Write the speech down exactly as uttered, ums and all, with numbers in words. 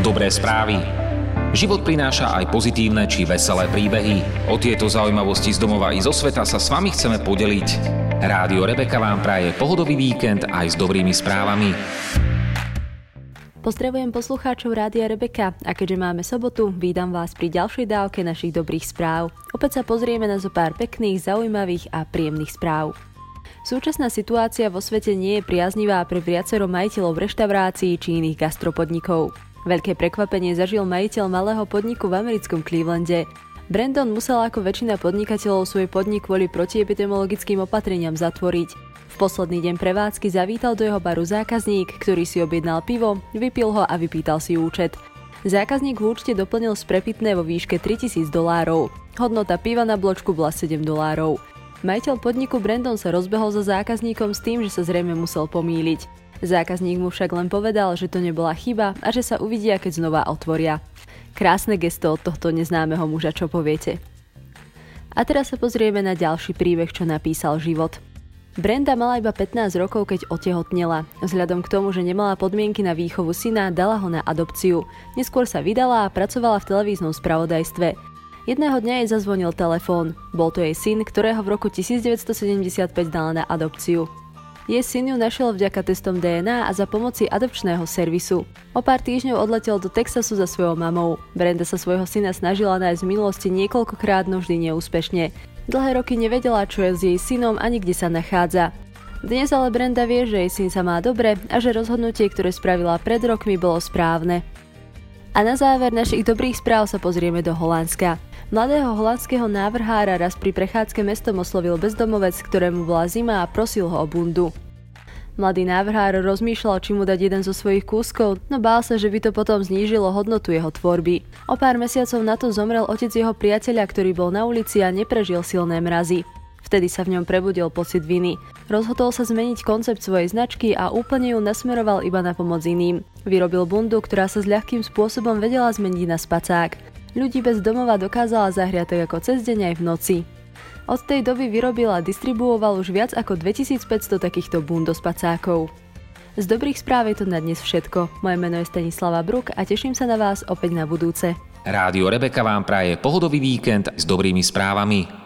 Dobré správy. Život prináša aj pozitívne či veselé príbehy. O tieto zaujímavosti z domova i zo sveta sa s vami chceme podeliť. Rádio Rebeka vám praje pohodový víkend aj s dobrými správami. Pozdravujem poslucháčov Rádia Rebeka a keďže máme sobotu, vítam vás pri ďalšej dávke našich dobrých správ. Opäť sa pozrieme na zo pár pekných, zaujímavých a príjemných správ. Súčasná situácia vo svete nie je priaznivá pre viacero majiteľov reštaurácií či iných gastropodnikov. Veľké prekvapenie zažil majiteľ malého podniku v americkom Clevelande. Brandon musel ako väčšina podnikateľov svoj podnik kvôli protiepidemiologickým opatreniam zatvoriť. V posledný deň prevádzky zavítal do jeho baru zákazník, ktorý si objednal pivo, vypil ho a vypýtal si účet. Zákazník v účte doplnil sprepitné vo výške tritisíc dolárov. Hodnota piva na bločku bola sedem dolárov. Majiteľ podniku Brandon sa rozbehol za zákazníkom s tým, že sa zrejme musel pomýliť. Zákazník mu však len povedal, že to nebola chyba a že sa uvidia, keď znova otvoria. Krásne gesto od tohto neznámeho muža, čo poviete. A teraz sa pozrieme na ďalší príbeh, čo napísal život. Brenda mala iba pätnásť rokov, keď otehotnela. Vzhľadom k tomu, že nemala podmienky na výchovu syna, dala ho na adopciu. Neskôr sa vydala a pracovala v televíznom spravodajstve. Jedného dňa jej zazvonil telefón. Bol to jej syn, ktorého v roku devätnásťsedemdesiatpäť dala na adopciu. Jej syn ju našiel vďaka testom dé en á a za pomoci adopčného servisu. O pár týždňov odletel do Texasu za svojou mamou. Brenda sa svojho syna snažila nájsť v minulosti niekoľkokrát, no vždy neúspešne. Dlhé roky nevedela, čo je s jej synom ani kde sa nachádza. Dnes ale Brenda vie, že jej syn sa má dobre a že rozhodnutie, ktoré spravila pred rokmi, bolo správne. A na záver našich dobrých správ sa pozrieme do Holandska. Mladého holandského návrhára raz pri prechádzke mestom oslovil bezdomovec, ktorému bola zima a prosil ho o bundu. Mladý návrhár rozmýšľal, či mu dať jeden zo svojich kúskov, no bál sa, že by to potom znížilo hodnotu jeho tvorby. O pár mesiacov na to zomrel otec jeho priateľa, ktorý bol na ulici a neprežil silné mrazy. Vtedy sa v ňom prebudil pocit viny. Rozhodol sa zmeniť koncept svojej značky a úplne ju nasmeroval iba na pomoc iným. Vyrobil bundu, ktorá sa s ľahkým spôsobom vedela zmeniť na spacák. Ľudí bez domova dokázala zahriať tak ako cez deň aj v noci. Od tej doby vyrobil a distribuoval už viac ako dvetisícpäťsto takýchto bundo spacákov. Z dobrých správ je to na dnes všetko. Moje meno je Stanislava Bruk a teším sa na vás opäť na budúce. Rádio Rebeka vám praje pohodový víkend s dobrými správami.